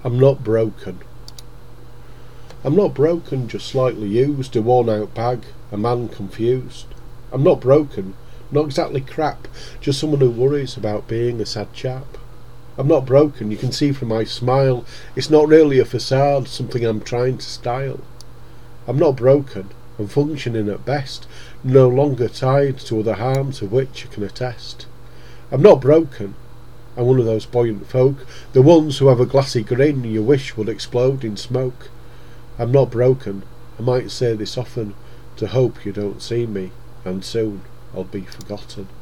I'm not broken. I'm not broken, just slightly used, a worn-out bag, a man confused. I'm not broken, not exactly crap, just someone who worries about being a sad chap. I'm not broken, you can see from my smile, it's not really a facade, something I'm trying to style. I'm not broken, I'm functioning at best, no longer tied to other harms of which I can attest. I'm not broken, I'm one of those buoyant folk, the ones who have a glassy grin you wish would explode in smoke. I'm not broken, I might say this often, to hope you don't see me, and soon I'll be forgotten.